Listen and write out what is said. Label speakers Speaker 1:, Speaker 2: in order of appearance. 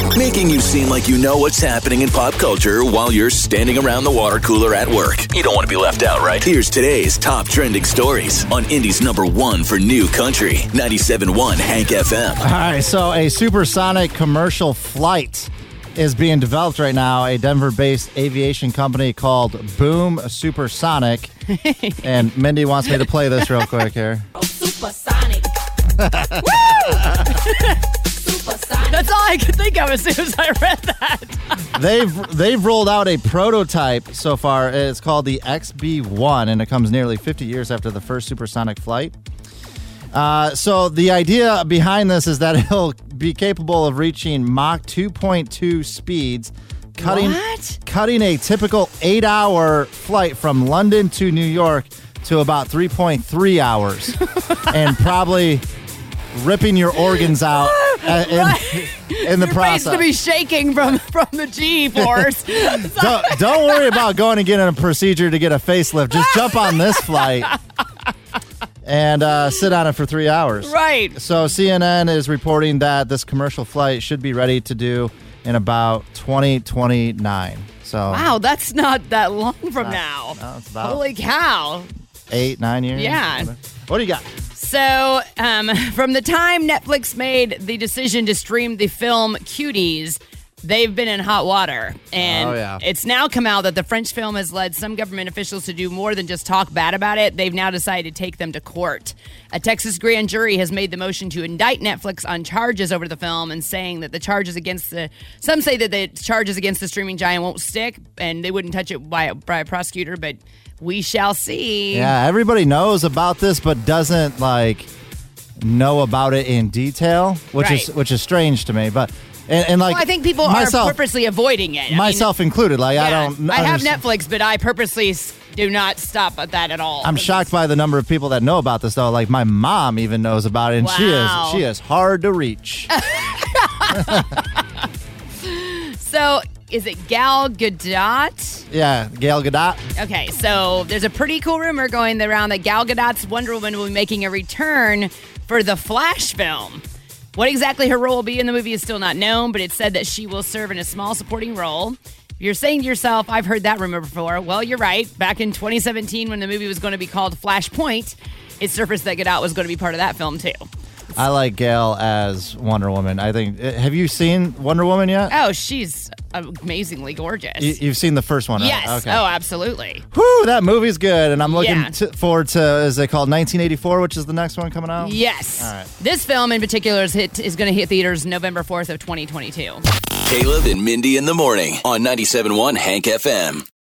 Speaker 1: Making you seem like you know what's happening in pop culture while you're standing around the water cooler at work. You don't want to be left out, right? Here's today's top trending stories on Indy's #1 for new country, 97.1 Hank FM.
Speaker 2: All right, so a supersonic commercial flight is being developed right now. A Denver-based aviation company called Boom Supersonic. And Mindy wants me to play this real quick here.
Speaker 3: Supersonic. Woo! That's all I could think of as soon as I read that.
Speaker 2: They've rolled out a prototype so far. It's called the XB-1, and it comes nearly 50 years after the first supersonic flight. So the idea behind this is that it'll be capable of reaching Mach 2.2 speeds, cutting a typical 8-hour flight from London to New York to about 3.3 hours, and probably ripping your organs out in the process.
Speaker 3: Your face to be shaking from the G-force.
Speaker 2: Don't worry about going and getting a procedure to get a facelift. Just jump on this flight and sit on it for 3 hours.
Speaker 3: Right.
Speaker 2: So CNN is reporting that this commercial flight should be ready to do in about 2029. So
Speaker 3: wow, that's not that long from now.
Speaker 2: No, it's about
Speaker 3: holy cow.
Speaker 2: 8-9 years.
Speaker 3: Yeah.
Speaker 2: What do you got?
Speaker 3: So, from the time Netflix made the decision to stream the film Cuties, they've been in hot water. And it's now come out that the French film has led some government officials to do more than just talk bad about it. They've now decided to take them to court. A Texas grand jury has made the motion to indict Netflix on charges over the film and saying that the charges against some say that the charges against the streaming giant won't stick and they wouldn't touch it by a prosecutor, but we shall see.
Speaker 2: Yeah, everybody knows about this, but doesn't know about it in detail, which is strange to me. But and
Speaker 3: I think people are purposely avoiding it.
Speaker 2: Myself included. I
Speaker 3: have Netflix, but I purposely do not stop at that at all.
Speaker 2: I'm shocked by the number of people that know about this, though. Like my mom even knows about it, and
Speaker 3: wow.
Speaker 2: she is hard to reach.
Speaker 3: So. Is it Gal Gadot?
Speaker 2: Yeah, Gal Gadot.
Speaker 3: Okay, so there's a pretty cool rumor going around that Gal Gadot's Wonder Woman will be making a return for the Flash film. What exactly her role will be in the movie is still not known, but it's said that she will serve in a small supporting role. You're saying to yourself, I've heard that rumor before. Well, you're right. Back in 2017, when the movie was going to be called Flashpoint, it surfaced that Gadot was going to be part of that film, too.
Speaker 2: I like Gal as Wonder Woman. I think. Have you seen Wonder Woman yet?
Speaker 3: Oh, she's amazingly gorgeous.
Speaker 2: You've seen the first one, right?
Speaker 3: Yes.
Speaker 2: Okay.
Speaker 3: Oh, absolutely.
Speaker 2: Whew, that movie's good, and I'm looking forward to, is it called 1984, which is the next one coming out?
Speaker 3: Yes.
Speaker 2: All right. This
Speaker 3: film in particular is going to hit theaters November 4th of 2022.
Speaker 1: Caleb and Mindy in the morning on 97.1 Hank FM.